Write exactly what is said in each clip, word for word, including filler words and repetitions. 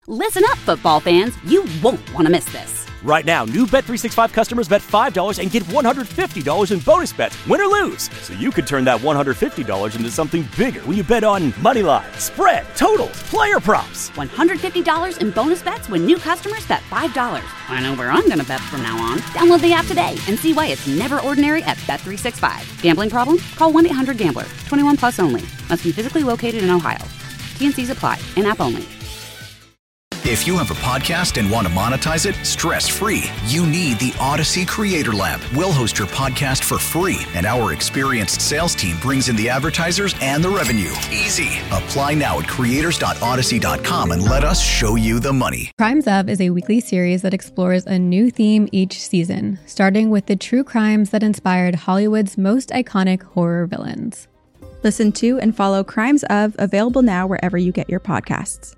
Listen up, football fans. You won't want to miss this. Right now, new Bet three sixty-five customers bet five dollars and get one hundred fifty dollars in bonus bets, win or lose. So you could turn that one hundred fifty dollars into something bigger when you bet on money line, spread, totals, player props. one hundred fifty dollars in bonus bets when new customers bet five dollars. I know where I'm going to bet from now on. Download the app today and see why it's never ordinary at Bet three sixty-five. Gambling problem? Call one eight hundred gambler. twenty-one plus only. Must be physically located in Ohio. T N Cs apply. In-app only. If you have a podcast and want to monetize it stress-free, you need the Odyssey Creator Lab. We'll host your podcast for free, and our experienced sales team brings in the advertisers and the revenue. Easy. Apply now at creators dot odyssey dot com and let us show you the money. Crimes Of is a weekly series that explores a new theme each season, starting with the true crimes that inspired Hollywood's most iconic horror villains. Listen to and follow Crimes Of, available now wherever you get your podcasts.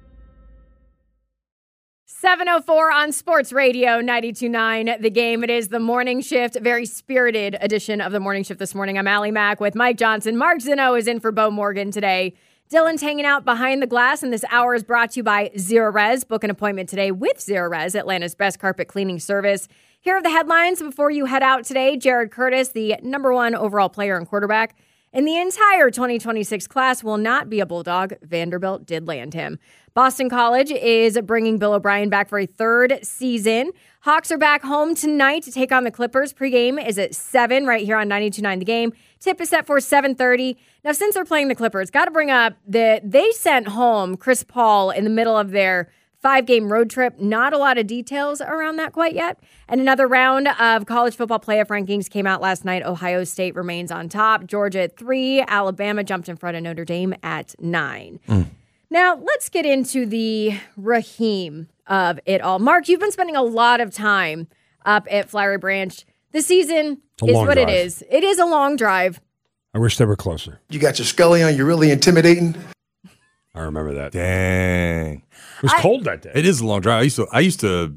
seven oh four on Sports Radio ninety-two point nine. The Game. It is the morning shift, very spirited edition of the morning shift this morning. I'm Allie Mack with Mike Johnson. Mark Zinno is in for Bo Morgan today. Dylan's hanging out behind the glass, and this hour is brought to you by Zerorez. Book an appointment today with Zerorez, Atlanta's best carpet cleaning service. Here are the headlines before you head out today. Jared Curtis, the number one overall player and quarterback in the entire twenty twenty-six class, will not be a Bulldog. Vanderbilt did land him. Boston College is bringing Bill O'Brien back for a third season. Hawks are back home tonight to take on the Clippers. Pregame is at seven right here on ninety-two point nine The Game. Tip is set for seven thirty. Now, since they're playing the Clippers, got to bring up that they sent home Chris Paul in the middle of their five-game road trip. Not a lot of details around that quite yet. And another round of college football playoff rankings came out last night. Ohio State remains on top. Georgia at three. Alabama jumped in front of Notre Dame at nine. Mm. Now, let's get into the Raheem of it all. Mark, you've been spending a lot of time up at Flowery Branch. The season is what drive. it is. It is a long drive. I wish they were closer. You got your Scully on. You're really intimidating. I remember that. Dang. It was I, cold that day. It is a long drive. I used to, I used to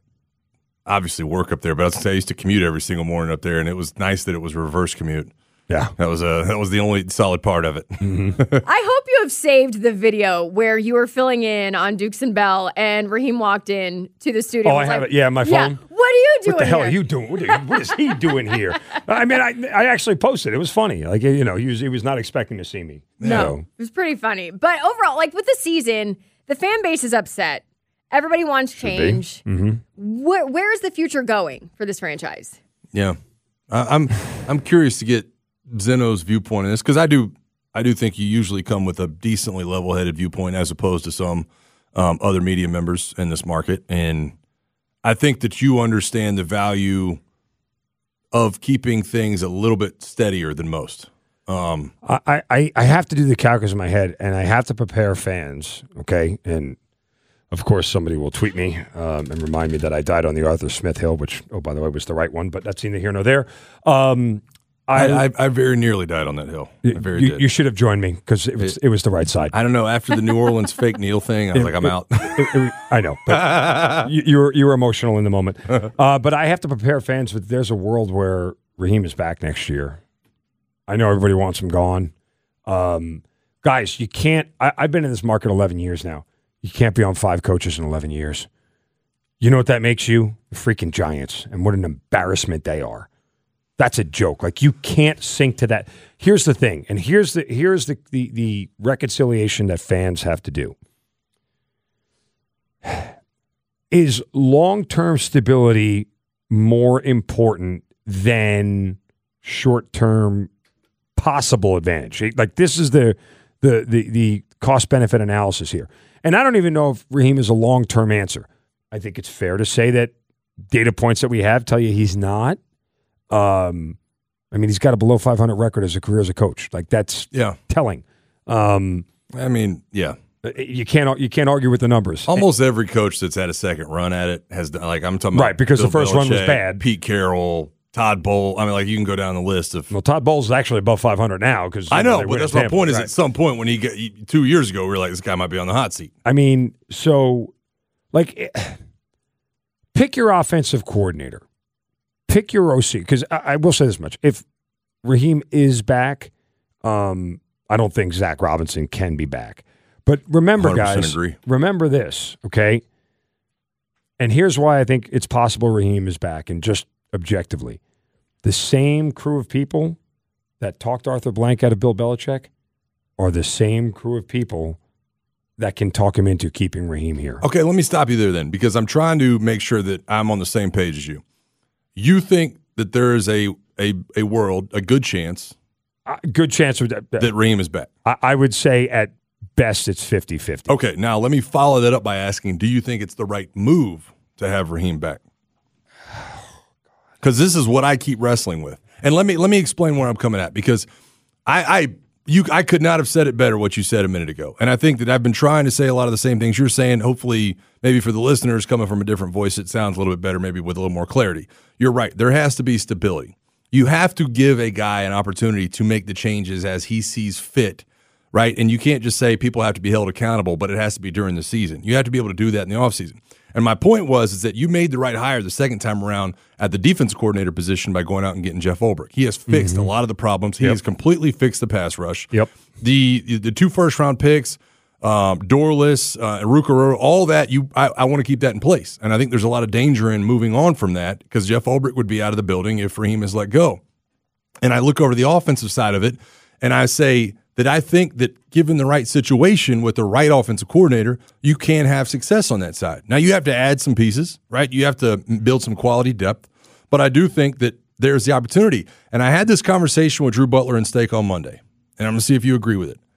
obviously work up there, but I, was say I used to commute every single morning up there, and it was nice that it was a reverse commute. Yeah. That was a, that was the only solid part of it. Mm-hmm. I hope you have saved the video where you were filling in on Dukes and Bell and Raheem walked in to the studio. Oh, I have like, it. Yeah, my phone. Yeah. What are you doing What the hell here? are you doing? What, are, what is he doing here? I mean, I I actually posted. It was funny. Like, you know, he was, he was not expecting to see me. No, so. It was pretty funny. But overall, like with the season, the fan base is upset. Everybody wants change. Mm-hmm. Where, where is the future going for this franchise? Yeah. I, I'm I'm curious to get Zeno's viewpoint on this, because I do I do think you usually come with a decently level-headed viewpoint as opposed to some um, other media members in this market. And I think that you understand the value of keeping things a little bit steadier than most. Um, I, I, I have to do the calculus in my head, and I have to prepare fans, okay? And, of course, somebody will tweet me um, and remind me that I died on the Arthur Smith Hill, which, oh, by the way, was the right one, but that's neither here nor there. Um I, I, I very nearly died on that hill. I very you, did. you should have joined me because it was it, it was the right side. I don't know. After the New Orleans fake Neil thing, I was it, like, I'm it, out. it, it, I know. But you, you were you were emotional in the moment. Uh, but I have to prepare fans that there's a world where Raheem is back next year. I know everybody wants him gone. Um, guys, you can't. I, I've been in this market eleven years now. You can't be on five coaches in eleven years. You know what that makes you? The freaking Giants. And what an embarrassment they are. That's a joke. Like, you can't sink to that. Here's the thing, and here's the here's the, the, the reconciliation that fans have to do. Is long-term stability more important than short-term possible advantage? Like, this is the the the, the cost-benefit analysis here. And I don't even know if Raheem is a long-term answer. I think it's fair to say that data points that we have tell you he's not. Um, I mean, he's got a below five hundred record as a career as a coach. Like, that's yeah. telling. Um, I mean, yeah. You can't you can't argue with the numbers. Almost every coach that's had a second run at it has done, like, I'm talking about right, because Bill the first Belichick, one was bad. Pete Carroll, Todd Bowles. I mean, like, you can go down the list of. Well, Todd Bowles is actually above five hundred now because I know, but that's my point. Is right. at some point when he got two years ago, we were like, this guy might be on the hot seat. I mean, so like, pick your offensive coordinator. Pick your O C, because I, I will say this much. If Raheem is back, um, I don't think Zach Robinson can be back. But remember, one hundred percent guys, agree. remember this, okay? And here's why I think it's possible Raheem is back, and just objectively. The same crew of people that talked Arthur Blank out of Bill Belichick are the same crew of people that can talk him into keeping Raheem here. Okay, let me stop you there then, because I'm trying to make sure that I'm on the same page as you. You think that there is a a, a world, a good chance, uh, good chance of that, that Raheem is back? I, I would say at best it's fifty-fifty. Okay, now let me follow that up by asking, do you think it's the right move to have Raheem back? Because this is what I keep wrestling with. And let me let me explain where I'm coming at, because I, I you I could not have said it better what you said a minute ago. And I think that I've been trying to say a lot of the same things you're saying. Hopefully, maybe for the listeners coming from a different voice, it sounds a little bit better, maybe with a little more clarity. You're right. There has to be stability. You have to give a guy an opportunity to make the changes as he sees fit, right? And you can't just say people have to be held accountable, but it has to be during the season. You have to be able to do that in the offseason. And my point was is that you made the right hire the second time around at the defense coordinator position by going out and getting Jeff Ulbrich. He has fixed mm-hmm. a lot of the problems. He yep. has completely fixed the pass rush. Yep. The the two first round picks, um, Dorless, uh, Arukaro, all that, you I, I want to keep that in place. And I think there's a lot of danger in moving on from that, because Jeff Ulbrich would be out of the building if Raheem is let go. And I look over the offensive side of it, and I say that I think that given the right situation with the right offensive coordinator, you can have success on that side. Now, you have to add some pieces, right? You have to build some quality depth. But I do think that there's the opportunity. And I had this conversation with Drew Butler and Steak on Monday, and I'm going to see if you agree with it.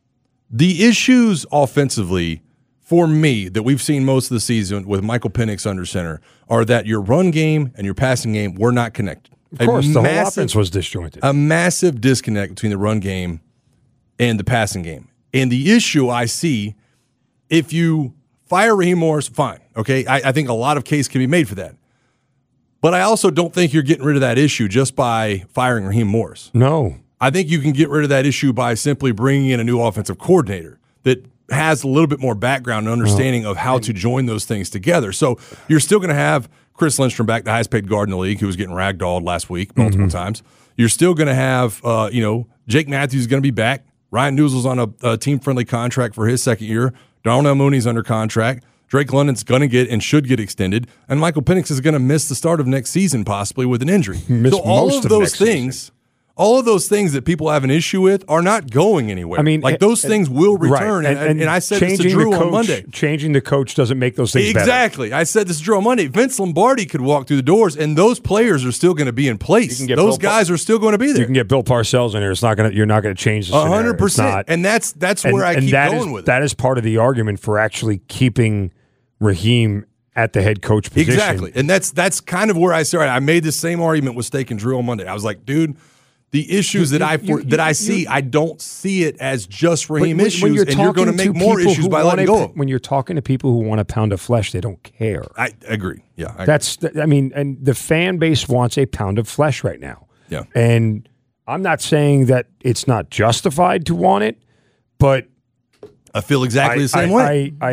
The issues offensively for me that we've seen most of the season with Michael Penix under center are that your run game and your passing game were not connected. Of course, a the massive, whole offense was disjointed. A massive disconnect between the run game and the passing game. And the issue I see, if you fire Raheem Morris, fine. Okay, I, I think a lot of case can be made for that. But I also don't think you're getting rid of that issue just by firing Raheem Morris. No. I think you can get rid of that issue by simply bringing in a new offensive coordinator that has a little bit more background and understanding oh. of how to join those things together. So you're still going to have Chris Lindstrom back, the highest paid guard in the league, who was getting ragdolled last week multiple mm-hmm. times. You're still going to have, uh, you know, Jake Matthews is going to be back. Ryan Newsle's on a, a team-friendly contract for his second year. Darnell Mooney's under contract. Drake London's going to get and should get extended. And Michael Penix is going to miss the start of next season, possibly with an injury. Miss so all most of of those things, season. all of those things that people have an issue with are not going anywhere. I mean, like those and, things will return. Right. And, and, and I said this to Drew coach, on Monday. Changing the coach doesn't make those things exactly. better. I said this to Drew on Monday. Vince Lombardi could walk through the doors, and those players are still going to be in place. Those Bill guys are still going to be there. You can get Bill Parcells in here. It's not going to. You're not going to change the scenario. A hundred percent. And that's that's and, where I and keep that going is, with it. That is part of the argument for actually keeping Raheem at the head coach position. Exactly. And that's that's kind of where I started. I made the same argument with Steak and Drew on Monday. I was like, dude, the issues you, that I you, that I see, I don't see it as just Raheem when, issues, when you're and you're going to make more issues by letting go. When you're talking to people who want a pound of flesh, they don't care. I agree. Yeah, I that's. agree. I mean, and the fan base wants a pound of flesh right now. Yeah, and I'm not saying that it's not justified to want it, but I feel exactly I, the same I, way. I, I,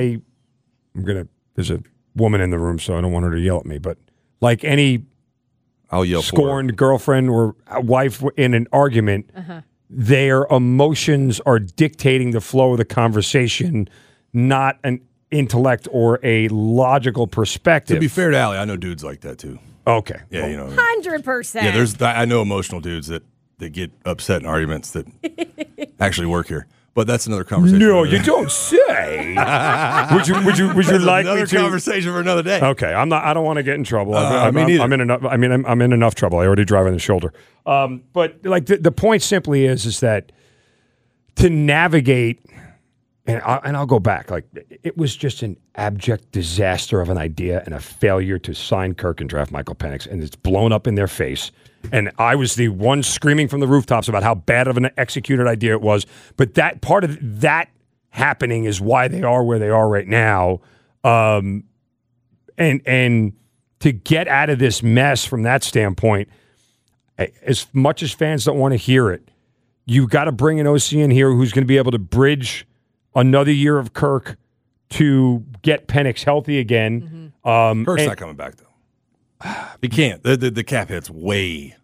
I'm gonna. There's a woman in the room, so I don't want her to yell at me. But like any. I'll yell scorned for girlfriend or wife in an argument, uh-huh. their emotions are dictating the flow of the conversation, not an intellect or a logical perspective. To be fair to Allie, I know dudes like that too. Okay. Yeah, well, you know. one hundred percent. Yeah, there's. I know emotional dudes that, that get upset in arguments that actually work here. But that's another conversation. No, you don't say. would you? Would you? Would you like another me to? Conversation for another day. Okay, I'm not. I don't want to get in trouble. Uh, I'm, me I'm, neither. I'm in enough. I mean, I'm, I'm in enough trouble. I already drive on the shoulder. Um, but like the, the point simply is, is that to navigate, and I, and I'll go back. Like it was just an abject disaster of an idea and a failure to sign Kirk and draft Michael Penix, and it's blown up in their face. And I was the one screaming from the rooftops about how bad of an executed idea it was. But that part of that happening is why they are where they are right now. Um, and and to get out of this mess from that standpoint, as much as fans don't want to hear it, you got to bring an O C in here who's going to be able to bridge another year of Kirk to get Penix healthy again. Mm-hmm. Um, Kirk's and, not coming back, though. He can't. The, the, the cap hit's way,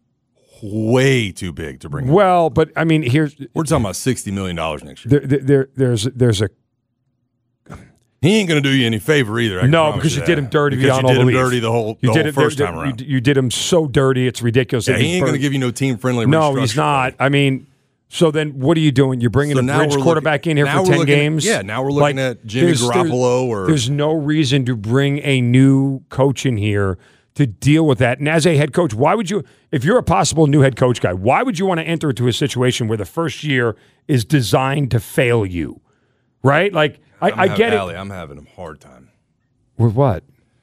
way too big to bring. Well, but I mean, here's we're talking about sixty million dollars next year. There, there, there's there's a He ain't going to do you any favor either. I can No, promise because you that. did him dirty because beyond you all did him belief. dirty the whole, the you whole did it, first you, time around. You, you did him so dirty, it's ridiculous. Yeah, that he ain't going to give you no team-friendly No, he's restructure, not. buddy. I mean, so then what are you doing? You're bringing So a now bridge we're quarterback looking- in here now for we're ten looking at- games? yeah, now we're looking at Jimmy there's- there's- Garoppolo or- There's no reason to bring a new coach in here to deal with that. And as a head coach, why would you, if you're a possible new head coach guy, why would you want to enter into a situation where the first year is designed to fail you? Right? Like, I, I'm I hav- get Allie, it. I'm having a hard time. With what?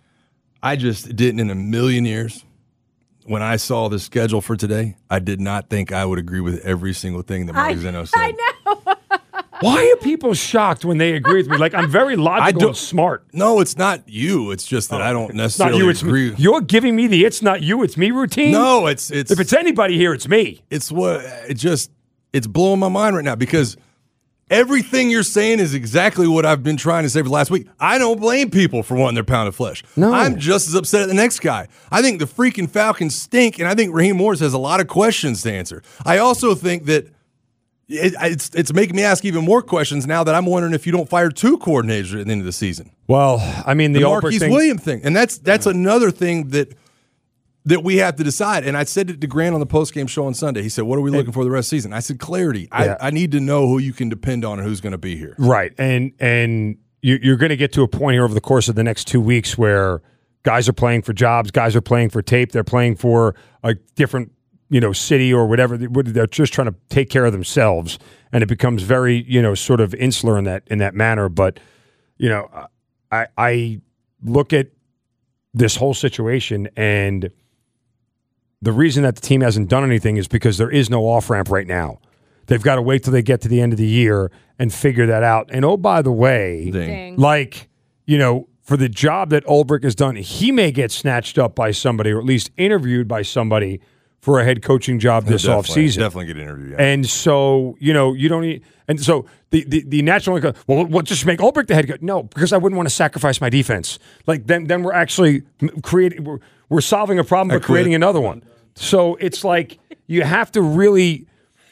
I just didn't in a million years. When I saw the schedule for today, I did not think I would agree with every single thing that Mark Zeno said. I know. Why are people shocked when they agree with me? Like, I'm very logical don't- and smart. No, it's not you. It's just that I don't It's not necessarily you, it's agree. me. You're giving me the it's not you, it's me routine? No, it's it's If it's anybody here, it's me. it's what it just it's blowing my mind right now because everything you're saying is exactly what I've been trying to say for the last week. I don't blame people for wanting their pound of flesh. No. I'm just as upset at the next guy. I think the freaking Falcons stink, and I think Raheem Morris has a lot of questions to answer. I also think that it, it's it's making me ask even more questions now that I'm wondering if you don't fire two coordinators at the end of the season. Well, I mean, the, The Ulbrich Marquise thing, Williams thing, and that's that's another thing that that we have to decide. And I said it to Grant on the postgame show on Sunday. He said, "What are we looking for the rest of the season?" I said, "Clarity. Yeah. I, I need to know who you can depend on and who's going to be here." Right. And and you, you're going to get to a point here over the course of the next two weeks where guys are playing for jobs, guys are playing for tape, they're playing for a different, you know, city or whatever. They're just trying to take care of themselves, and it becomes very, you know, sort of insular in that in that manner. But, you know, I I look at this whole situation, and the reason that the team hasn't done anything is because there is no off-ramp right now. They've got to wait till they get to the end of the year and figure that out. And oh, by the way, Dang. like, you know, for the job that Ulbrich has done, he may get snatched up by somebody or at least interviewed by somebody for a head coaching job this Definitely- offseason. Definitely get interviewed. Yeah. And so, you know, you don't need, and so the, the, the natural, well, we'll just make Ulbrich the head coach. No, because I wouldn't want to sacrifice my defense. Like, then then we're actually creating, we're, we're solving a problem, I but creating quit. another one. So it's like, you have to really,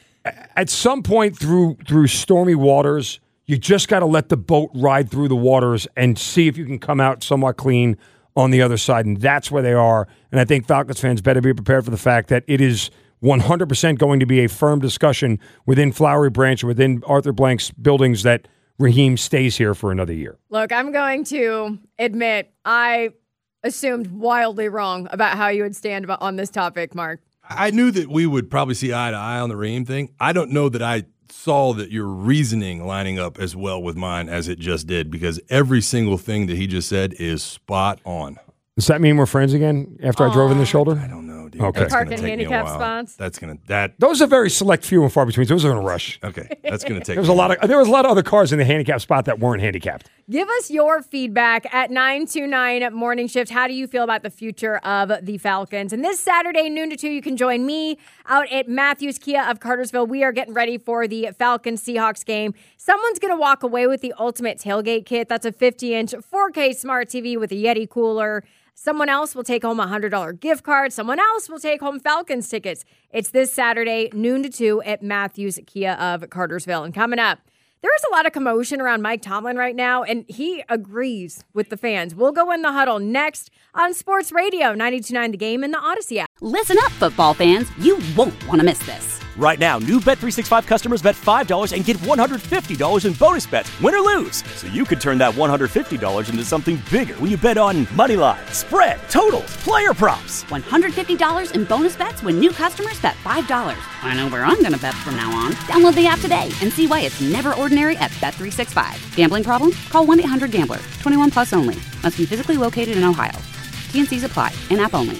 at some point through through stormy waters, you just got to let the boat ride through the waters and see if you can come out somewhat clean on the other side. And that's where they are. And I think Falcons fans better be prepared for the fact that it is one hundred percent going to be a firm discussion within Flowery Branch, within Arthur Blank's buildings, that Raheem stays here for another year. Look, I'm going to admit I assumed wildly wrong about how you would stand about, on this topic, Mark. I knew that we would probably see eye to eye on the Raheem thing. I don't know that I saw that your reasoning lining up as well with mine as it just did, because every single thing that he just said is spot on. Does that mean we're friends again after I drove in the shoulder? I don't know, dude. Okay. That's Park gonna in take me a handicap while. spots? That's gonna that Those are very select, few and far between. Those are going to rush. okay. That's gonna take. There was me a lot of there was a lot of other cars in the handicap spot that weren't handicapped. Give us your feedback at nine two nine Morning Shift. How do you feel about the future of the Falcons? And this Saturday, noon to two, you can join me out at Matthews Kia of Cartersville. We are getting ready for the Falcons-Seahawks game. Someone's going to walk away with the ultimate tailgate kit. That's a fifty-inch four K smart T V with a Yeti cooler. Someone else will take home a one hundred dollars gift card. Someone else will take home Falcons tickets. It's this Saturday, noon to two at Matthews Kia of Cartersville. And coming up, there is a lot of commotion around Mike Tomlin right now, and he agrees with the fans. We'll go in the huddle next on Sports Radio ninety-two point nine The Game and the Odyssey app. Listen up, football fans. You won't want to miss this. Right now, new Bet three sixty-five customers bet five dollars and get one hundred fifty dollars in bonus bets, win or lose. So you could turn that one hundred fifty dollars into something bigger when you bet on money line, spread, totals, player props. one hundred fifty dollars in bonus bets when new customers bet five dollars. I know where I'm going to bet from now on. Download the app today and see why it's never ordinary at Bet three sixty-five. Gambling problem? Call one eight hundred gambler. twenty-one plus only. Must be physically located in Ohio. T and C's apply. In-app only.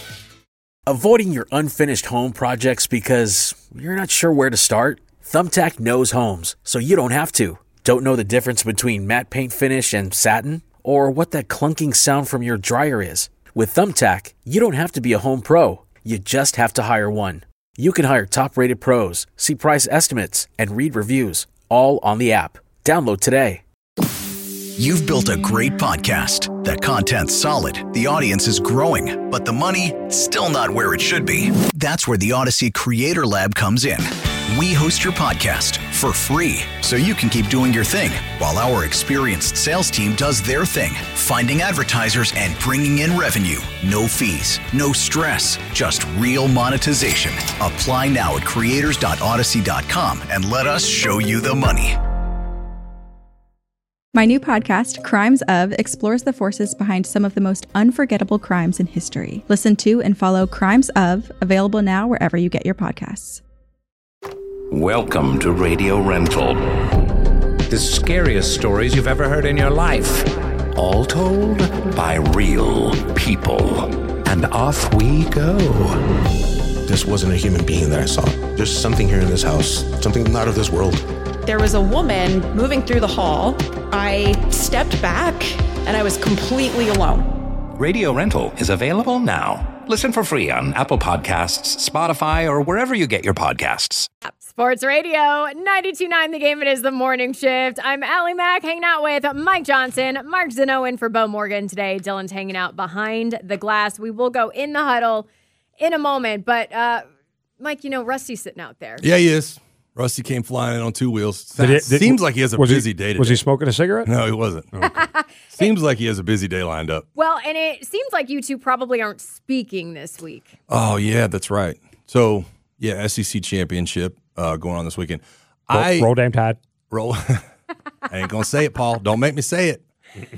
Avoiding your unfinished home projects because you're not sure where to start? Thumbtack knows homes, so you don't have to. Don't know the difference between matte paint finish and satin? Or what that clunking sound from your dryer is? With Thumbtack, you don't have to be a home pro. You just have to hire one. You can hire top-rated pros, see price estimates, and read reviews, all on the app. Download today. You've built a great podcast. That content's solid, the audience is growing, but the money, still not where it should be. That's where the Odyssey Creator Lab comes in. We host your podcast for free so you can keep doing your thing while our experienced sales team does their thing, finding advertisers and bringing in revenue. No fees, no stress, just real monetization. Apply now at creators dot odyssey dot com and let us show you the money. My new podcast, Crimes Of, explores the forces behind some of the most unforgettable crimes in history. Listen to and follow Crimes Of, available now wherever you get your podcasts. Welcome to Radio Rental. The scariest stories you've ever heard in your life. All told by real people. And off we go. This wasn't a human being that I saw. There's something here in this house, something not of this world. There was a woman moving through the hall. I stepped back and I was completely alone. Radio Rental is available now. Listen for free on Apple Podcasts, Spotify, or wherever you get your podcasts. Sports Radio, ninety-two point nine The Game. It is the morning shift. I'm Allie Mack, hanging out with Mike Johnson, Mark Zeno in for Bo Morgan today. Dylan's hanging out behind the glass. We will go in the huddle in a moment. But, uh, Mike, you know, Rusty's sitting out there. Yeah, he is. Rusty came flying in on two wheels. Did it, did, Seems like he has a busy he, day today. Was he smoking a cigarette? No, he wasn't. Okay. Seems like he has a busy day lined up. Well, and it seems like you two probably aren't speaking this week. Oh, yeah, that's right. So, yeah, S E C championship uh, going on this weekend. Roll, I roll damn tide. Roll. I ain't going to say it, Paul. Don't make me say it.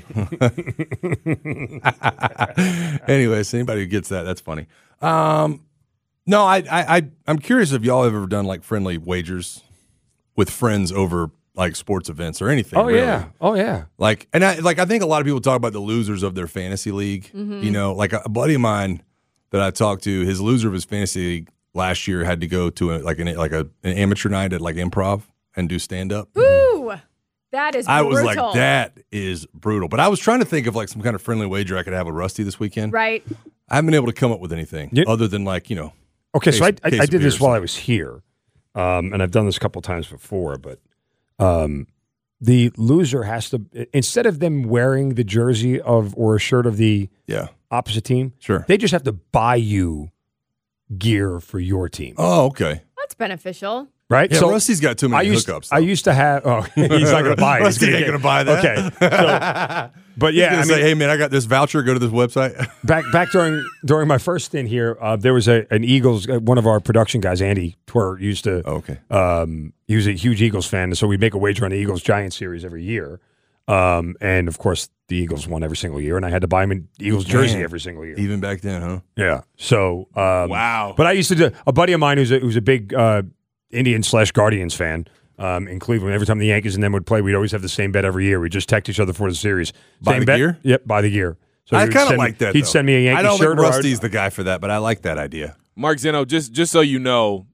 Anyways, anybody who gets that, that's funny. Um, no, I, I, I, I'm curious if y'all have ever done like friendly wagers with friends over like sports events or anything. Oh really. yeah, oh yeah. Like, and I like I think a lot of people talk about the losers of their fantasy league. Mm-hmm. You know, like a, a buddy of mine that I talked to, his loser of his fantasy league last year had to go to a, like an like a, an amateur night at like improv and do stand up. Ooh, that is. I brutal. was like, that is brutal. But I was trying to think of like some kind of friendly wager I could have with Rusty this weekend. Right. I haven't been able to come up with anything You, other than like you know. Okay, case, so I I, I did this while while I was here, um, and I've done this a couple times before. But um, the loser has to, instead of them wearing the jersey of or a shirt of the yeah. opposite team, sure, they just have to buy you gear for your team. Oh, okay. That's beneficial. Right? Yeah, so Rusty's got too many I used, hookups. I used to have, oh, he's not going to buy it. Rusty ain't going to buy that. Okay. So, but yeah, he's I say, mean, hey, man, I got this voucher. Go to this website. back back during during my first stint here, uh, there was a an Eagles, uh, one of our production guys, Andy Twer, used to, oh, okay. um, he was a huge Eagles fan, and so we'd make a wager on the Eagles Giants series every year. Um, and of course, the Eagles won every single year, and I had to buy him an Eagles jersey Man, every single year. Even back then, huh? Yeah. So, um, wow. But I used to do, a buddy of mine who's a, who's a big uh, Indians slash Guardians fan um, in Cleveland. Every time the Yankees and them would play, we'd always have the same bet every year. We'd just text each other for the series. Buy same the bet? gear? Yep, buy the gear. So I he would kind of send like me- that. He'd though. send me a Yankee I don't shirt. think or Rusty's the guy for that, but I like that idea. Mark Zeno, just just so you know,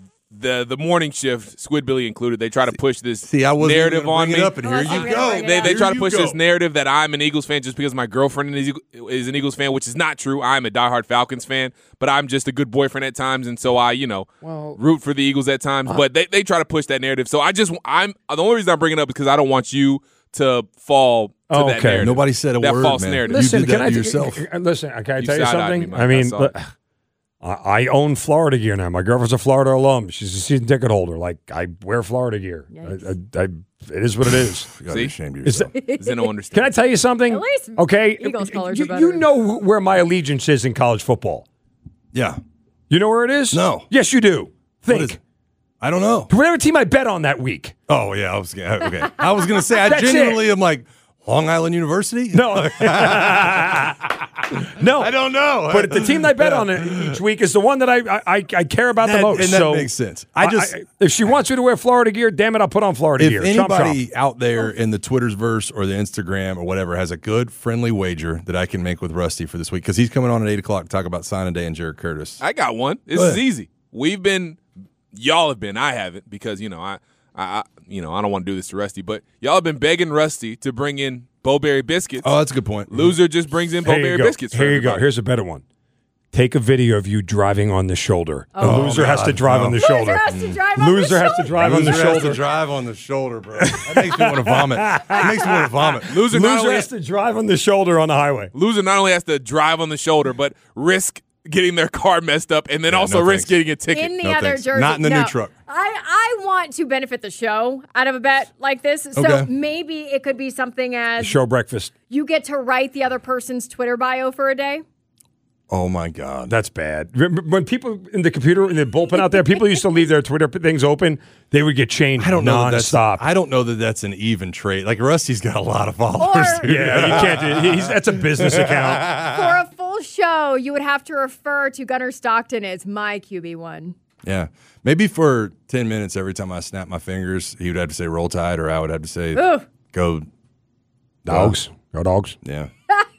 the the morning shift, Squidbilly included, they try to push this See, I wasn't narrative even gonna on bring me. it up, and here you go. They, they Here try to you push go. this narrative that I'm an Eagles fan just because my girlfriend is, is an Eagles fan, which is not true. I'm a diehard Falcons fan, but I'm just a good boyfriend at times, and so I, you know, well, root for the Eagles at times. But they, they try to push that narrative. So I just, I'm the only reason I'm bringing it up is because I don't want you to fall to Oh, that okay. narrative. Nobody said a that word, false man. narrative. Listen, you did can that I to t- yourself. Listen, can I You tell you side-eyed something? me, Mike. I mean, I saw look, I, I own Florida gear now. My girlfriend's a Florida alum. She's a season ticket holder. Like, I wear Florida gear. I, I, I, it is what it is. You gotta be ashamed of Is yourself. Zeno understands. Can I tell you something? At least okay, Eagles colors you, are you better. know where my allegiance is in college football. Yeah. You know where it is? No. Yes, you do. What is Think. it? I don't know. Whatever team I bet on that week. Oh yeah, I was gonna, okay. I was gonna say I That's genuinely it. am like Long Island University. No, no, I don't know. But the team I bet on each week is the one that I I, I care about That- the most. and that so makes sense. I just if she wants me to wear Florida gear, damn it, I'll put on Florida if gear. Chomp, chomp. anybody out there in the Twitter's verse or the Instagram or whatever has a good friendly wager that I can make with Rusty for this week because he's coming on at eight o'clock to talk about signing day and Jared Curtis. I got one. This Go is ahead. easy. We've been, y'all have been. I haven't because you know I, I, I you know I don't want to do this to Rusty, but y'all have been begging Rusty to bring in Bowberry biscuits. Oh, that's a good point. Loser just brings in Here you Bowberry go. biscuits. For Here you go. everybody. Here's a better one. Take a video of you driving on the shoulder. The Oh, loser has God, to drive no. on the Loser shoulder. has to drive on Loser the has to shoulder. drive on the Loser has shoulder. to drive on the shoulder, bro. That makes me want to vomit. That makes me want to vomit. Loser not Loser only has to drive on the shoulder on the highway. Loser not only has to drive on the shoulder, but risk getting their car messed up and then Yeah, also no risk thanks. getting a ticket. In the No other thanks. jersey. Not in the No. new truck. I, I want to benefit the show out of a bet like this. So Okay. maybe it could be something as Show breakfast. you get to write the other person's Twitter bio for a day. Oh, my God. That's bad. Remember when people in the computer, in the bullpen out there, people used to leave their Twitter things open, they would get changed I don't know that that's nonstop. I don't know that that's an even trade. Like Rusty's got a lot of followers. Or- dude. Yeah, you can't do he's, that's a business account. For a full show, you would have to refer to Gunnar Stockton as my Q B one. Yeah. Maybe for ten minutes every time I snap my fingers, he would have to say roll tide, or I would have to say Ooh. go Dogs. Go dogs. Yeah.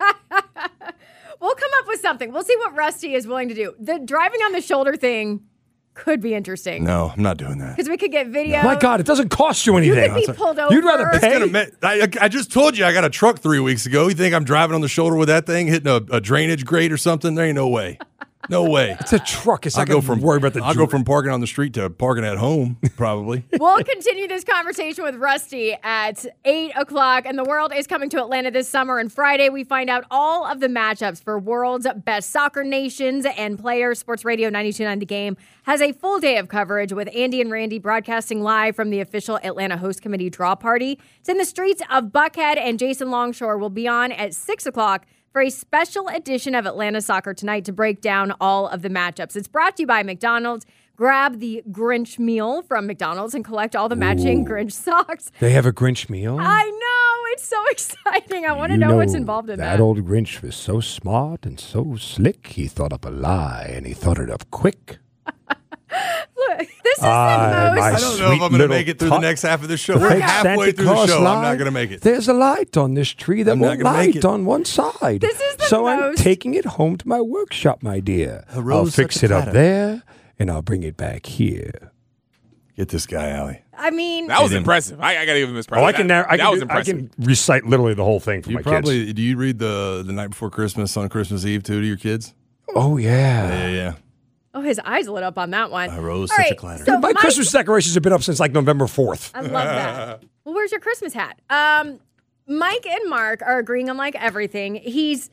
We'll come up with something. We'll see what Rusty is willing to do. The driving on the shoulder thing could be interesting. No, I'm not doing that. Because we could get video. My God, it doesn't cost you You anything. could be pulled over. You'd rather It's pay. gonna ma- I, I just told you I got a truck three weeks ago. You think I'm driving on the shoulder with that thing, hitting a, a drainage grate or something? There ain't no way. No way. It's a truck. It's I'll not go going to from worry about the I'll dr- go from parking on the street to parking at home, probably. We'll continue this conversation with Rusty at eight o'clock. And the world is coming to Atlanta this summer. And Friday, we find out all of the matchups for world's best soccer nations and players. Sports Radio ninety-two point nine The Game has a full day of coverage with Andy and Randy broadcasting live from the official Atlanta Host Committee draw party. It's in the streets of Buckhead, and Jason Longshore will be on at six o'clock for a special edition of Atlanta Soccer Tonight to break down all of the matchups. It's brought to you by McDonald's. Grab the Grinch meal from McDonald's and collect all the matching Ooh. Grinch socks. They have a Grinch meal? I know. It's so exciting. I want to You know, what's involved in that. That old Grinch was so smart and so slick, he thought up a lie, and he thought it up quick. Look, this is Ah, the most. my I don't know if sweet I'm going to little make it through tot- the next half of the show. The We're fake halfway Santa through the Claus show. lie. I'm not going to make it. There's a light on this tree that I'm not won't gonna make light it. on one side. This is the so I'm most- taking it home to my workshop, my dear. A rose I'll such fix a it up platter. there, and I'll bring it back here. Get this guy, Allie. I mean, That was didn't- impressive. I, I got to give him this. Oh, I can, that, narr- I, that can was do- I impressive. can recite literally the whole thing for You my probably kids. do you read the the night before Christmas on Christmas Eve too to your kids? Oh, yeah. Yeah, yeah. yeah. oh, his eyes lit up on that one. A rose, All such a right, clatter. So my Mike- Christmas decorations have been up since like November fourth. I love that. Well, where's your Christmas hat? Um, Mike and Mark are agreeing on like everything. He's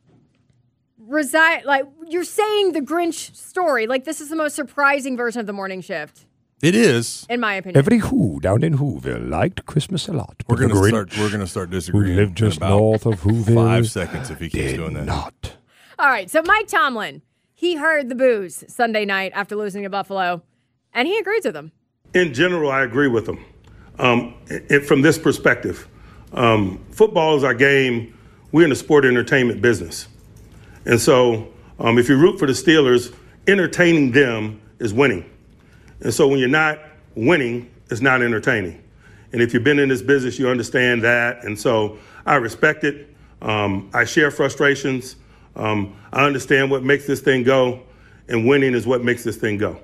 reside like you're saying the Grinch story. Like this is the most surprising version of the morning shift, It is. in my opinion. Every Who down in Whoville liked Christmas a lot. We're but the gonna Grinch, start. We're gonna start who disagreeing. lived just in about north of Whoville five seconds if he keeps did doing that. not. All right, so Mike Tomlin, he heard the boos Sunday night after losing to Buffalo, and he agrees with them. In general, I agree with them. Um, it, from this perspective, um, football is our game. We're in the sport entertainment business. And so um, if you root for the Steelers, entertaining them is winning. And so when you're not winning, it's not entertaining. And if you've been in this business, you understand that. And so I respect it. Um, I share frustrations. Um, I understand what makes this thing go, and winning is what makes this thing go.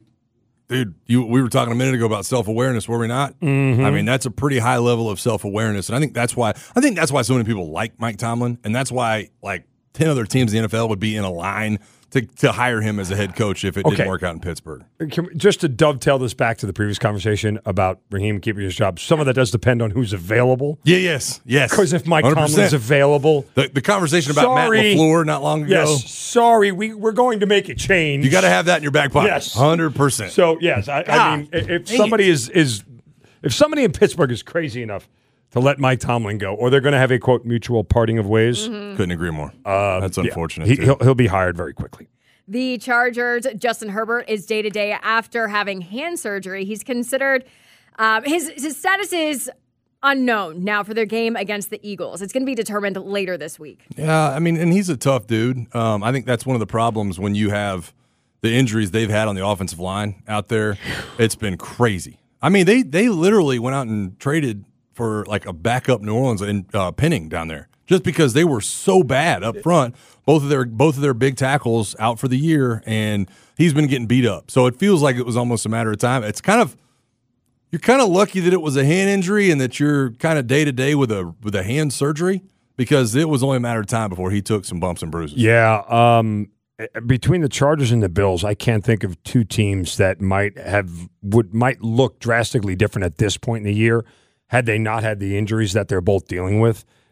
Dude, you we were talking a minute ago about self-awareness, were we not? Mhm. I mean, that's a pretty high level of self-awareness, and I think that's why I think that's why so many people like Mike Tomlin, and that's why like ten other teams in the N F L would be in a line to to hire him as a head coach if it Okay. didn't work out in Pittsburgh. Can we, just to dovetail this back to the previous conversation about Raheem keeping his job, some of that does depend on who's available. Yeah, yes, yes. Because if Mike one hundred percent. Tomlin's available, the, the conversation about Sorry. Matt LaFleur not long ago, yes, sorry, we we're going to make a change. you got to have that in your back pocket. Yes. one hundred percent. So yes, I, I God, mean, if dang somebody it. is is if somebody in Pittsburgh is crazy enough to let Mike Tomlin go, or they're going to have a quote mutual parting of ways, Couldn't agree more. uh, That's yeah, unfortunate. he, too. he'll he'll be hired very quickly. The Chargers, Justin Herbert, is day to day after having hand surgery. He's considered, um, his, his status is unknown now for their game against the Eagles. It's going to be determined later this week. Yeah, I mean, and he's a tough dude. Um, I think that's one of the problems when you have the injuries they've had on the offensive line out there. It's been crazy. I mean, they they literally went out and traded for like a backup New Orleans and uh, Penning down there just because they were so bad up front. Both of their both of their big tackles out for the year, and he's been getting beat up. So it feels like it was almost a matter of time. It's kind of you're kind of lucky that it was a hand injury and that you're kind of day to day with a with a hand surgery because it was only a matter of time before he took some bumps and bruises. Yeah, um, between the Chargers and the Bills, I can't think of two teams that might have would might look drastically different at this point in the year had they not had the injuries that they're both dealing with.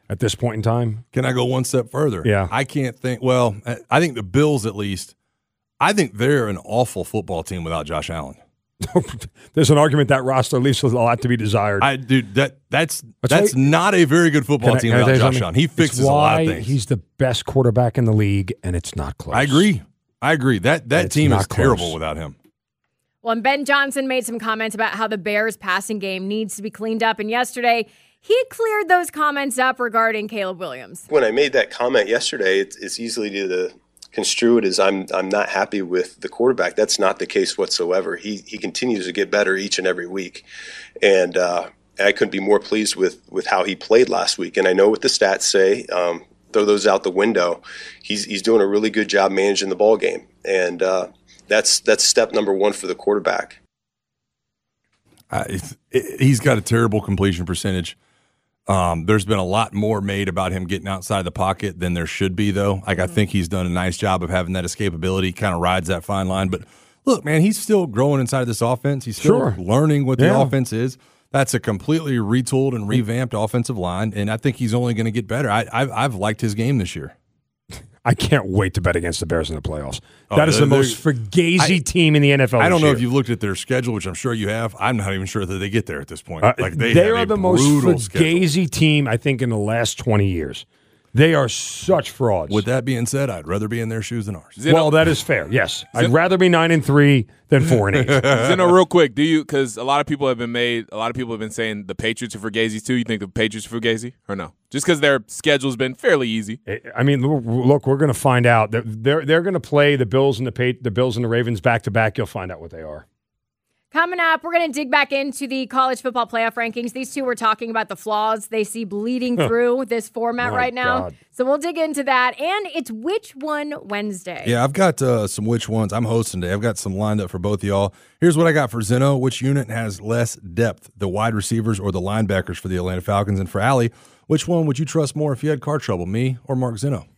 at this point in time. Can I go one step further? Yeah. I can't think. Well, I think the Bills, at least, I think they're an awful football team without Josh Allen. There's an argument that roster leaves a lot to be desired. I dude, that that's I'll that's tell you- not a very good football Can I- team can I without tell you Josh something? Allen. He It's fixes a lot of why things. He's the best quarterback in the league, and it's not close. I agree. I agree. That that It's team not is close. terrible without him. Well, and Ben Johnson made some comments about how the Bears' passing game needs to be cleaned up. And yesterday, he cleared those comments up regarding Caleb Williams. When I made that comment yesterday, it's, it's easily to the, construe it as I'm I'm not happy with the quarterback. That's not the case whatsoever. He he continues to get better each and every week, and uh, I couldn't be more pleased with with how he played last week. And I know what the stats say. Um, throw those out the window. He's he's doing a really good job managing the ball game, and uh, that's that's step number one for the quarterback. Uh, it's, it, he's got a terrible completion percentage. Um, there's been a lot more made about him getting outside the pocket than there should be, though. Like, I think he's done a nice job of having that escapability, kind of rides that fine line. But look, man, he's still growing inside of this offense. He's still Sure. learning what the Yeah. offense is. That's a completely retooled and revamped offensive line, and I think he's only going to get better. I, I've, I've liked his game this year. I can't wait to bet against the Bears in the playoffs. Oh, that is the they're- most they're- fugazi I- team in the N F L. I don't this know year. if you've looked at their schedule, which I'm sure you have. I'm not even sure that they get there at this point. Uh, like they, they have are a the most brutal schedule. fugazi team, I think, in the last twenty years. They are such frauds. With that being said, I'd rather be in their shoes than ours. Well, that is fair. Yes, I'd rather be nine and three than four and eight. Zeno, real quick, do you? Because a lot of people have been made. A lot of people have been saying the Patriots are fugazi too. You think the Patriots are fugazi or no? Just because their schedule's been fairly easy. I mean, look, we're going to find out. They're they're, they're going to play the Bills and the pa- the Bills and the Ravens back to back. You'll find out what they are. Coming up, we're going to dig back into the college football playoff rankings. These two were talking about the flaws they see bleeding through this format My right now. God. So we'll dig into that. And it's Which One Wednesday. Yeah, I've got uh, some which ones. I'm hosting today. I've got some lined up for both of y'all. Here's what I got for Zeno. Which unit has less depth, the wide receivers or the linebackers for the Atlanta Falcons? And for Allie, which one would you trust more if you had car trouble, me or Mark Zeno?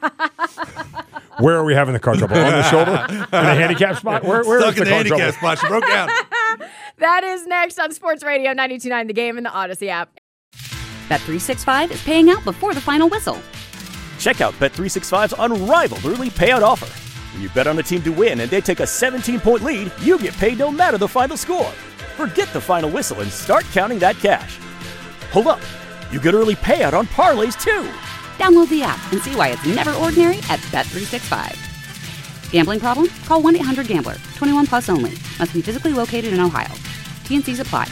Where are we having the car trouble? On the shoulder? In a handicap spot? Where, where Stuck is the in the car handicap trouble? spot. She broke down. That is next on Sports Radio ninety-two point nine The Game and the Odyssey app. Bet three sixty-five is paying out before the final whistle. Check out Bet three sixty-five's unrivaled early payout offer. When you bet on a team to win and they take a seventeen-point lead, you get paid no matter the final score. Forget the final whistle and start counting that cash. Hold up. You get early payout on parlays, too. Download the app and see why it's never ordinary at Bet three sixty-five. Gambling problem? Call one eight hundred gambler. twenty-one plus only. Must be physically located in Ohio. T N Cs apply.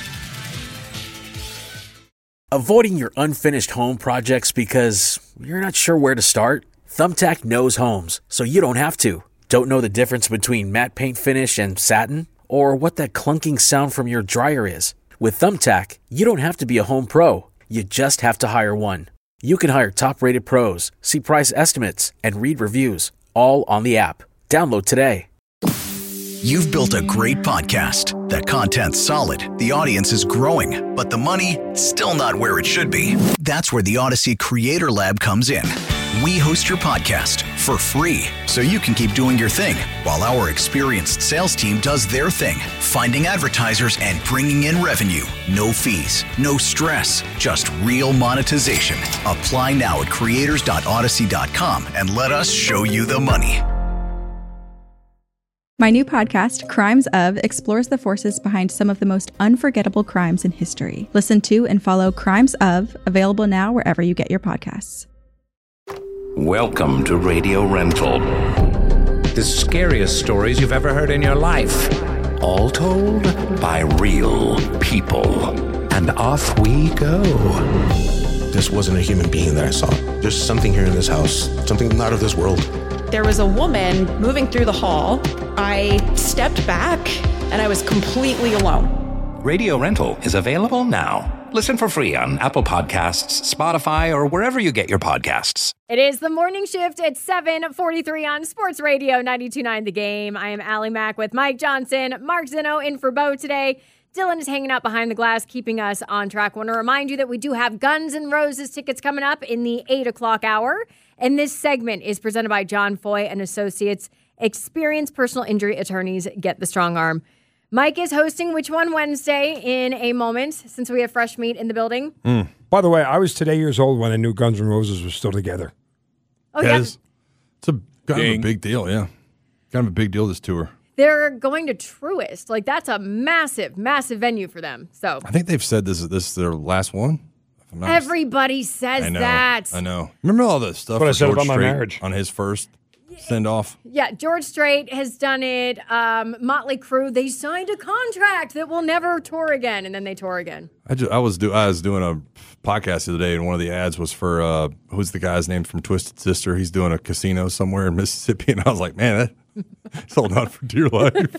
Avoiding your unfinished home projects because you're not sure where to start? Thumbtack knows homes, so you don't have to. Don't know the difference between matte paint finish and satin? Or what that clunking sound from your dryer is? With Thumbtack, you don't have to be a home pro. You just have to hire one. You can hire top-rated pros, see price estimates, and read reviews, all on the app. Download today. You've built a great podcast. The content's solid, the audience is growing, but the money, still not where it should be. That's where the Odyssey Creator Lab comes in. We host your podcast for free, so you can keep doing your thing, while our experienced sales team does their thing, finding advertisers and bringing in revenue. No fees, no stress, just real monetization. Apply now at creators dot odyssey dot com and let us show you the money. My new podcast, Crimes Of, explores the forces behind some of the most unforgettable crimes in history. Listen to and follow Crimes Of, available now wherever you get your podcasts. Welcome to Radio Rental. The scariest stories you've ever heard in your life. All told by real people. And off we go. This wasn't a human being that I saw. There's something here in this house, something not of this world. There was a woman moving through the hall. I stepped back and I was completely alone. Radio Rental is available now. Listen for free on Apple Podcasts, Spotify, or wherever you get your podcasts. It is the morning shift at seven forty-three on Sports Radio ninety-two point nine The Game. I am Allie Mack with Mike Johnson, Mark Zeno in for Bo today. Dylan is hanging out behind the glass, keeping us on track. I want to remind you that we do have Guns N' Roses tickets coming up in the eight o'clock hour. And this segment is presented by John Foy and Associates. Experienced personal injury attorneys. Get the strong arm. Mike is hosting Which One Wednesday in a moment since we have fresh meat in the building. Mm. By the way, I was today years old when I knew Guns N' Roses was still together. Oh, yeah. It's, it's a kind Dang. of a big deal, yeah. Kind of a big deal, this tour. They're going to Truist. Like, that's a massive, massive venue for them. So I think they've said this, this is their last one. If I'm not Everybody says I know, that. I know. Remember all the stuff what I said George about my Strait marriage on his first send-off? Yeah, George Strait has done it. Um, Motley Crue, they signed a contract that will never tour again, and then they tour again. I, just, I was do I was doing a podcast the other day, and one of the ads was for uh, who's the guy's name from Twisted Sister? He's doing a casino somewhere in Mississippi, and I was like, man, that, he's holding on for dear life.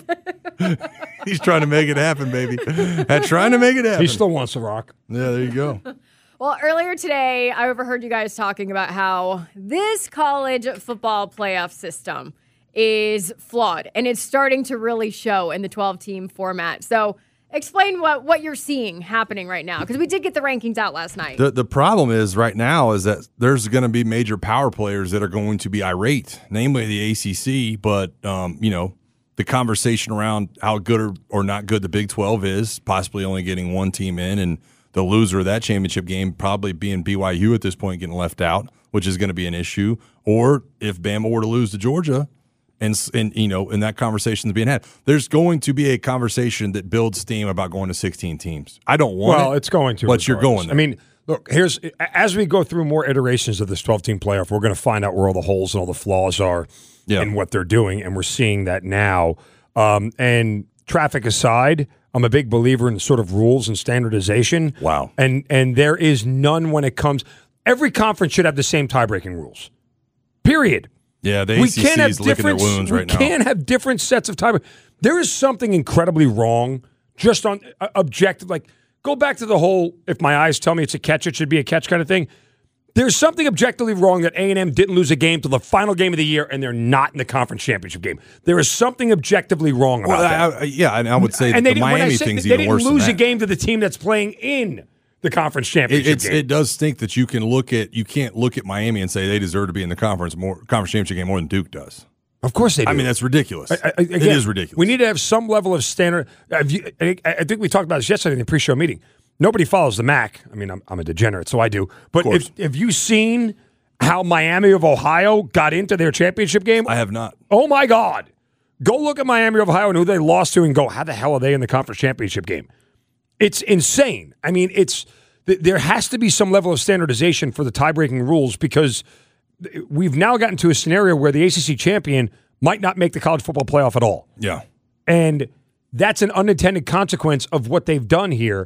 He's trying to make it happen, baby. And trying to make it happen. He still wants to rock. Yeah, there you go. Well, earlier today, I overheard you guys talking about how this college football playoff system is flawed, and it's starting to really show in the twelve-team format. So explain what, what you're seeing happening right now, because we did get the rankings out last night. The the problem is right now is that there's going to be major power players that are going to be irate, namely the A C C, but, um, you know, the conversation around how good or, or not good the Big twelve is, possibly only getting one team in, and the loser of that championship game probably being B Y U at this point getting left out, which is going to be an issue. Or if Bama were to lose to Georgia, and and you know, and that conversation is being had, there's going to be a conversation that builds steam about going to sixteen teams. I don't want well, it. it's going to, but regardless. You're going there. I mean, look, here's as we go through more iterations of this twelve-team playoff, we're going to find out where all the holes and all the flaws are yeah. in what they're doing, and we're seeing that now. Um, and traffic aside, I'm a big believer in sort of rules and standardization. Wow. And and there is none when it comes. Every conference should have the same tie-breaking rules. Period. Yeah, the we A C C can't have is licking their wounds right now. We can't have different sets of tie. There is something incredibly wrong just on uh, objective. Like, go back to the whole, if my eyes tell me it's a catch, it should be a catch kind of thing. There's something objectively wrong that A and M didn't lose a game till the final game of the year, and they're not in the conference championship game. There is something objectively wrong about well, that. I, yeah, and I would say and that they the Miami say, thing's they even worse didn't lose than a that. game to the team that's playing in the conference championship it, it's, game. It does stink that you can look at you can't look at Miami and say they deserve to be in the conference more conference championship game more than Duke does. Of course they do. I mean, that's ridiculous. I, I, again, it is ridiculous. We need to have some level of standard. Have you, I, I think we talked about this yesterday in the pre-show meeting. Nobody follows the M A C. I mean, I'm, I'm a degenerate, so I do. But if, have you seen how Miami of Ohio got into their championship game? I have not. Oh, my God. Go look at Miami of Ohio and who they lost to and go, how the hell are they in the conference championship game? It's insane. I mean, it's there has to be some level of standardization for the tie-breaking rules because we've now gotten to a scenario where the A C C champion might not make the college football playoff at all. Yeah. And that's an unintended consequence of what they've done here.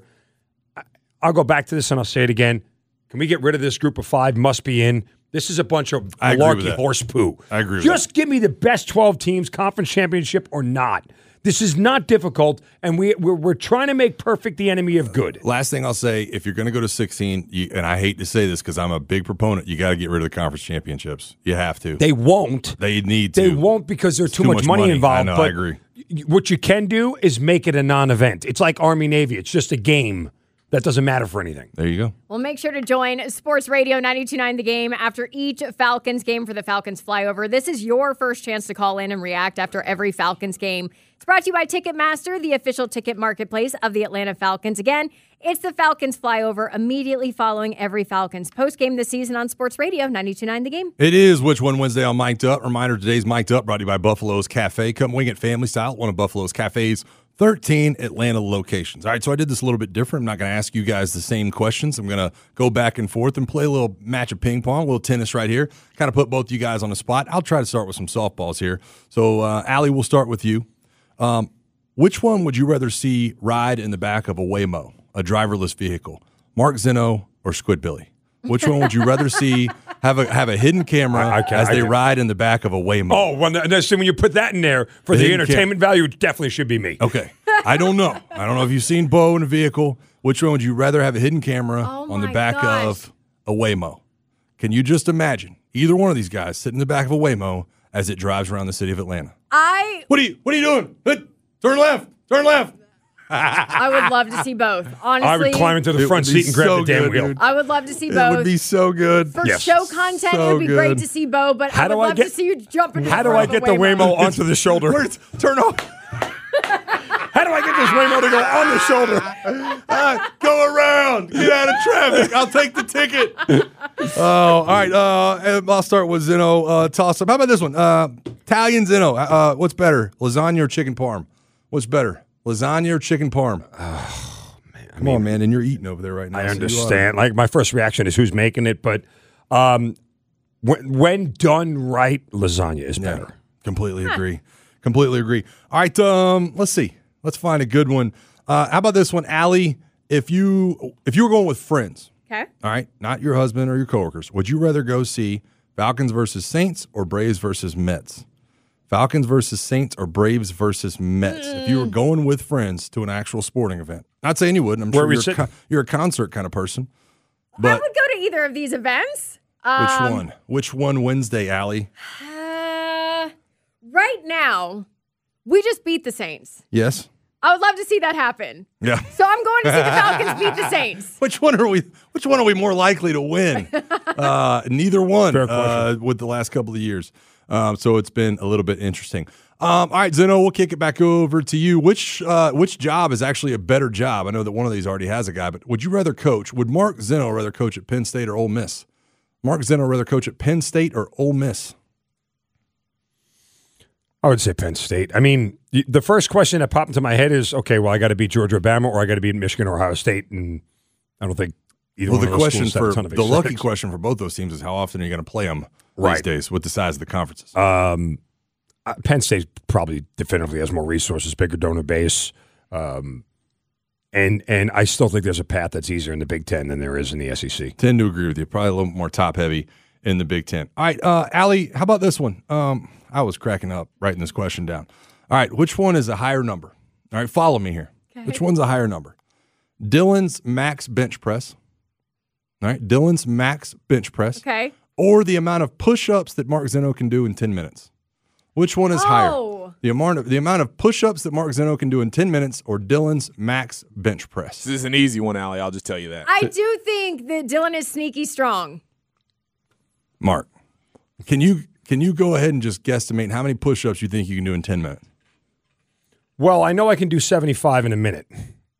I'll go back to this and I'll say it again. Can we get rid of this group of five must be in? This is a bunch of malarkey horse poo. I agree with Just that. give me the best twelve teams, conference championship or not. This is not difficult, and we, we're, we're trying to make perfect the enemy of good. Last thing I'll say, if you're going to go to sixteen, you, and I hate to say this because I'm a big proponent, you got to get rid of the conference championships. You have to. They won't. They need to. They won't because there's too, too much, much money, money. involved. I know, but I agree. What you can do is make it a non-event. It's like Army-Navy. It's just a game. That doesn't matter for anything. There you go. Well, make sure to join Sports Radio ninety-two point nine The Game after each Falcons game for the Falcons Flyover. This is your first chance to call in and react after every Falcons game. It's brought to you by Ticketmaster, the official ticket marketplace of the Atlanta Falcons. Again, it's the Falcons Flyover immediately following every Falcons postgame this season on Sports Radio ninety-two point nine The Game. It is Which One Wednesday on Mic'd Up. Reminder, today's Mic'd Up brought to you by Buffalo's Cafe. Come wing it family style at one of Buffalo's Cafe's thirteen Atlanta locations. All right, so I did this a little bit different. I'm not going to ask you guys the same questions. I'm going to go back and forth and play a little match of ping pong, a little tennis right here, kind of put both you guys on the spot. I'll try to start with some softballs here. So, uh, Allie, we'll start with you. Um, which one would you rather see ride in the back of a Waymo, a driverless vehicle, Mark Zeno or Squidbilly? Which one would you rather see have a have a hidden camera I, I can, as I they can. ride in the back of a Waymo? Oh, well, no, so when you put that in there for The the, hidden entertainment value, it definitely should be me. Okay. I don't know. I don't know if you've seen Bo in a vehicle. Which one would you rather have a hidden camera Oh on the my back gosh. of a Waymo? Can you just imagine either one of these guys sitting in the back of a Waymo as it drives around the city of Atlanta? I What are you What are you doing? Hey, turn left. Turn left. I would love to see both. Honestly, I would climb into the It front would be seat and grab so the damn good, wheel. dude. I would love to see It both. would be so good. For Yes. show content, So it would be good. great to see Bo, but How I would do I love get- to see you jump into How the do front I of get a the Waymo. Waymo onto the shoulder? Where's turn off? How do I get this Waymo to go on the shoulder? Uh, go around. Get out of traffic. I'll take the ticket. Oh, all right. Uh, I'll start with Zeno. Uh, toss up. How about this one? Uh, Italian Zeno. Uh, what's better, lasagna or chicken parm? What's better, lasagna or chicken parm? Oh, man. Come on, man. And you're eating over there right now. I so understand. Like, my first reaction is who's making it, but um, when, when done right, lasagna is better. Yeah, completely agree. Completely agree. All right, um, let's see. Let's find a good one. Uh, how about this one, Allie? If you if you were going with friends, okay, all right, not your husband or your coworkers, would you rather go see Falcons versus Saints or Braves versus Mets? Falcons versus Saints or Braves versus Mets? Mm. If you were going with friends to an actual sporting event, not saying you wouldn't. I'm Where sure we you're, sitting? co- you're a concert kind of person. I But would go to either of these events. which Um, one? Which one Wednesday, Allie? Uh, right now, we just beat the Saints. Yes. I would love to see that happen. Yeah. So I'm going to see the Falcons beat the Saints. Which one are we? Which one are we more likely to win? uh, neither one. Uh, with the last couple of years, um, so it's been a little bit interesting. Um, all right, Zeno, we'll kick it back over to you. Which uh, which job is actually a better job? I know that one of these already has a guy, but would you rather coach? Would Mark Zeno rather coach at Penn State or Ole Miss? Mark Zeno rather coach at Penn State or Ole Miss? I would say Penn State. I mean, the first question that popped into my head is, okay, well, I got to beat Georgia, Alabama, or I got to beat Michigan or Ohio State, and I don't think either Well, one the of those question schools have for a ton of the lucky experience. question for both those teams is how often are you going to play them Right. these days with the size of the conferences? Um, uh, Penn State probably definitively has more resources, bigger donor base, um, and and I still think there's a path that's easier in the Big Ten than there is in the S E C. Tend to agree with you. Probably a little more top heavy in the Big Ten. All right, uh, Allie, how about this one? Um, I was cracking up writing this question down. All right, which one is a higher number? All right, follow me here. Okay. Which one's a higher number? Dylan's max bench press. All right, Dylan's max bench press. Okay. Or the amount of push-ups that Mark Zeno can do in ten minutes. Which one is Oh. higher? The amount of the amount of push-ups that Mark Zeno can do in ten minutes or Dylan's max bench press? This is an easy one, Allie. I'll just tell you that. I do think that Dylan is sneaky strong. Mark, can you can you go ahead and just guesstimate how many push-ups you think you can do in ten minutes? Well, I know I can do seventy-five in a minute.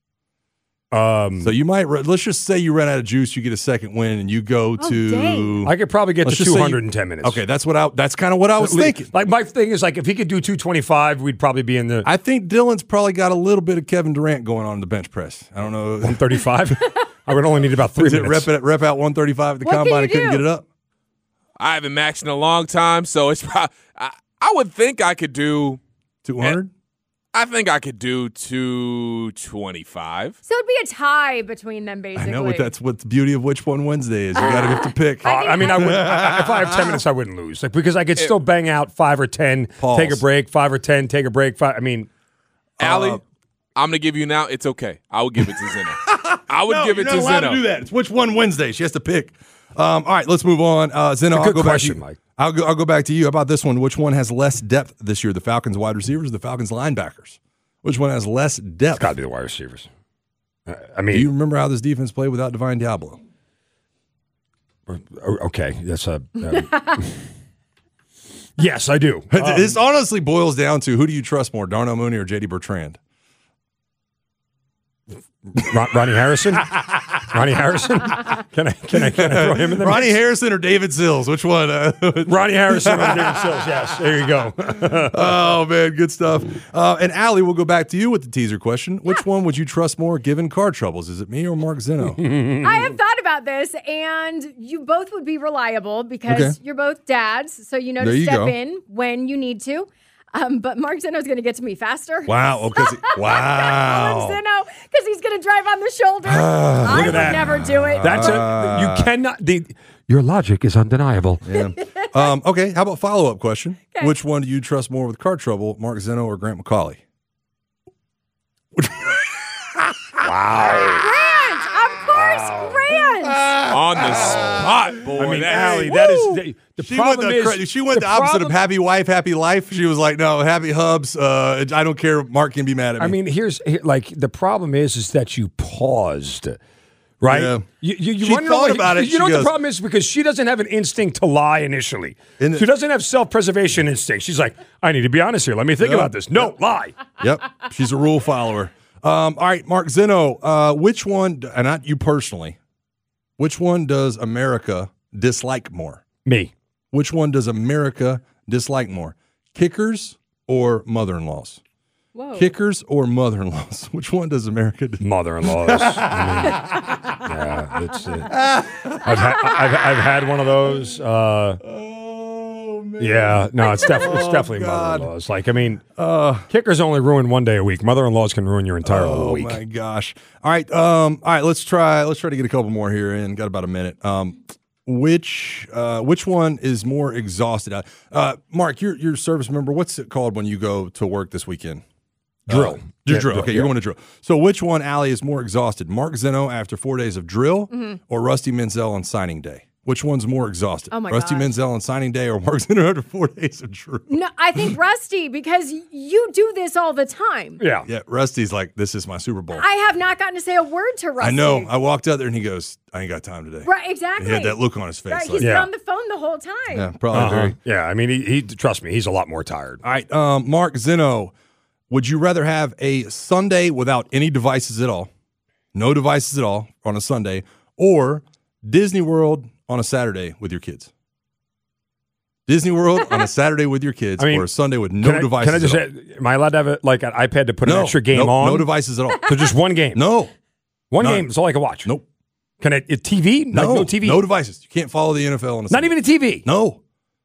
Um, so you might let's just say you run out of juice, you get a second win, and you go Oh, to. dang. I could probably get Let's to just say two you- hundred in ten minutes. Okay, that's what I. That's kind of what I was At least- thinking. Like my thing is, like if he could do two twenty-five, we'd probably be in the I think Dylan's probably got a little bit of Kevin Durant going on in the bench press. I don't know. one thirty-five. I would only need about three Was it minutes. rep, it, rep out one thirty-five at the What can combine you and couldn't do? get it up? I haven't maxed in a long time, so it's probably. I, I would think I could do two hundred. I think I could do two twenty-five. So it'd be a tie between them, basically. I know what that's what the beauty of Which One Wednesday is. You got to have to pick. Uh, I mean, I would I, if I have ten minutes, I wouldn't lose, like because I could still bang out five or ten, Pause. take a break, five or ten, take a break. Five. I mean, Allie, Uh, I'm gonna give you now. It's okay. I would give it to Zeno. I would no, give it you're to not allowed Zeno. to do that. It's Which One Wednesday. She has to pick. Um, all right, let's move on. Uh, Zeno, It's a I'll good go question, back to you. Mike. I'll go. I'll go back to you. How about this one? Which one has less depth this year? The Falcons wide receivers, or the Falcons linebackers? Which one has less depth? it's got to be the wide receivers. Uh, I Do mean, you remember how this defense played without Divine Diablo? o- okay, that's a. Um, yes, I do. Um, This honestly boils down to who do you trust more, Darnell Mooney or J D Bertrand? Ron, Ronnie Harrison. Ronnie Harrison. Can I? Can I? Can I throw him in the Ronnie mix? Harrison or David Sills? Which one? Uh, Ronnie Harrison or David Sills. Yes, there you go. oh man, good stuff. Uh, and Allie, we'll go back to you with the teaser question. Which one would you trust more given car troubles? Is it me or Mark Zeno? I have thought about this, and you both would be reliable because Okay. you're both dads, so you know There to you step go. in when you need to. Um, but Mark Zeno's going to get to me faster. Wow. Oh, 'cause he- wow. Mark Zeno, because he's going to drive on the shoulder. Ah, I look at would that. never do it. That's a. You cannot. The, your logic is undeniable. Yeah. Um, okay. How about follow up question? Okay. Which one do you trust more with car trouble, Mark Zeno or Grant McCauley? Wow. Grant, of course, Grant. On the spot, boy. I mean, That- Allie, that is the, the She went problem the, is cra- she went the the, opposite problem- of happy wife, happy life. She was like, no, happy hubs. Uh, I don't care. Mark can be mad at me. I mean, here's here- like the problem is is that you paused right? Yeah. You, you, you She wonder thought what- about it. You She know what goes- the problem is? Because she doesn't have an instinct to lie initially. In the- she doesn't have self-preservation instinct. She's like, I need to be honest here. Let me think Yep. about this. No, lie. Yep, she's a rule follower. Um, all right, Mark Zeno, uh, which one, and not you personally, which one does America dislike more? Me. Which one does America dislike more? Kickers or mother-in-laws? Whoa. Kickers or mother-in-laws? Which one does America dislike? Mother-in-laws. I mean, yeah, it's, uh, I've, ha- I've, I've had one of those. Uh, oh, man. Yeah, no, it's definitely it's Oh, definitely God. mother-in-laws. Like, I mean, Uh, kickers only ruin one day a week. Mother-in-laws can ruin your entire oh week. my gosh! All right, um, all right. Let's try. Let's try to get a couple more here in. Got about a minute. Um, which uh, which one is more exhausted? Uh, Mark, you're you're a service member. What's it called when you go to work this weekend? Drill. Uh, Yeah, drill. drill, Okay, yeah. you're going to drill. So which one, Allie, is more exhausted? Mark Zeno after four days of drill, Mhm. or Rusty Menzel on signing day? Which one's more exhausted? Oh, my Rusty gosh. Menzel on signing day, or Mark Zeno after four days of drill? No, I think Rusty, because you do this all the time. Yeah. Yeah, Rusty's like, this is my Super Bowl. I have not gotten to say a word to Rusty. I know. I walked out there and he goes, I ain't got time today. Right, exactly. He had that look on his face. Right, like- he's been on the phone the whole time. Yeah, probably Uh-huh. very. Yeah, I mean, he, he trust me, he's a lot more tired. All right, um, Mark Zeno, would you rather have a Sunday without any devices at all, no devices at all on a Sunday, or Disney World on a Saturday with your kids? Disney World on a Saturday with your kids, I mean, or a Sunday with no can I, devices Can I just at all? say, am I allowed to have a, like an iPad to put No, an extra game no, on? no devices at all. So just one game? No. One None. game is all I can watch? Nope. Can I, a T V? No, Like, no T V? No devices. You can't follow the N F L on a Not Sunday. even a T V? No.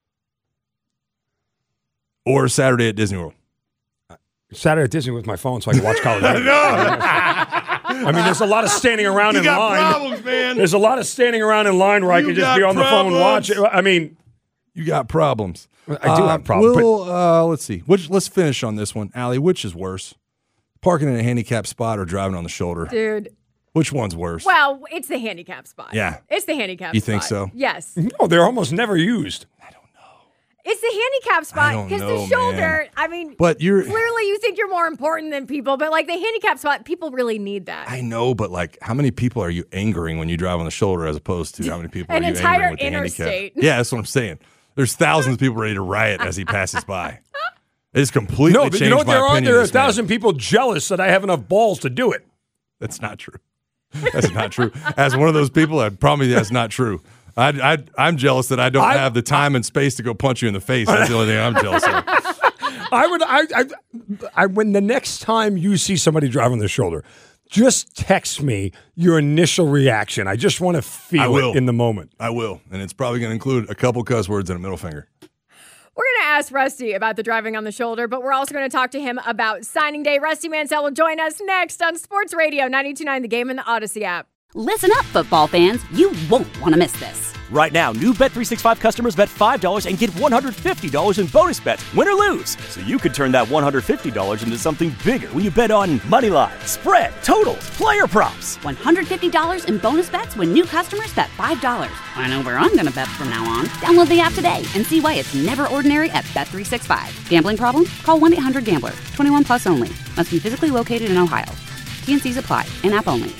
Or Saturday at Disney World. Saturday at Disney with my phone so I can watch college. I I mean, there's a lot of standing around You in got line. problems, man. There's a lot of standing around in line where I You can just got be on the phone and watch it. problems. I mean, You got problems. I do have problems, but- We'll, uh, let's see. Which, let's finish on this one. Allie, which is worse? Parking in a handicapped spot or driving on the shoulder? Dude. Which one's worse? Well, it's the handicap spot. Yeah. It's the handicap You spot. think so? Yes. no, they're almost never used. It's the handicap spot don't because know, the shoulder, man. I mean, But you're- clearly you think you're more important than people, but like the handicap spot, people really need that. I know, but like, how many people are you angering when you drive on the shoulder as opposed to how many people An are you entire angering with the interstate. handicap? Yeah, that's what I'm saying. There's thousands of people ready to riot as he passes by. It's completely No, changed you know what my there are? opinion There are a of this man. thousand people jealous that I have enough balls to do it. That's not true. That's not true. As one of those people, I promise you that's not true. I, I, I'm jealous that I don't I- have the time and space to go punch you in the face. That's the only thing I'm jealous of. I would, I, I, I, when the next time you see somebody driving their shoulder, just text me your initial reaction. I just want to I feel will. it in the moment. I will. And it's probably going to include a couple cuss words and a middle finger. We're going to ask Rusty about the driving on the shoulder, but we're also going to talk to him about signing day. Rusty Mansell will join us next on Sports Radio ninety-two point nine The Game and the Odyssey app. Listen up, football fans. You won't want to miss this. Right now, new Bet three sixty-five customers bet five dollars and get one hundred fifty dollars in bonus bets, win or lose. So you could turn that one hundred fifty dollars into something bigger when you bet on money line, spread, totals, player props. one hundred fifty dollars in bonus bets when new customers bet five dollars. I know where I'm going to bet from now on. Download the app today and see why it's never ordinary at Bet three sixty-five. Gambling problem? Call one eight hundred gambler. twenty-one plus only. Must be physically located in Ohio. T N Cs apply. In-app only.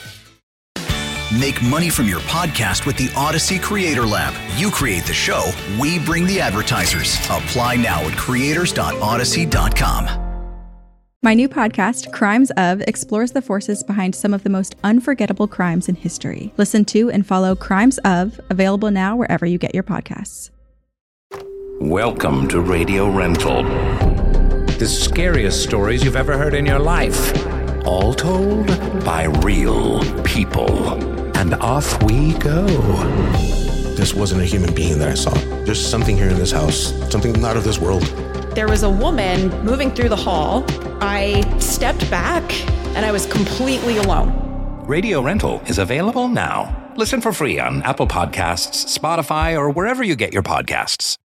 Make money from your podcast with the Odyssey Creator Lab. You create the show, we bring the advertisers. Apply now at creators dot odyssey dot com. My new podcast, Crimes Of, explores the forces behind some of the most unforgettable crimes in history. Listen to and follow Crimes Of, available now wherever you get your podcasts. Welcome to Radio Rental. The scariest stories you've ever heard in your life. All told by real people. And off we go. This wasn't a human being that I saw. There's something here in this house, something not of this world. There was a woman moving through the hall. I stepped back and I was completely alone. Radio Rental is available now. Listen for free on Apple Podcasts, Spotify, or wherever you get your podcasts.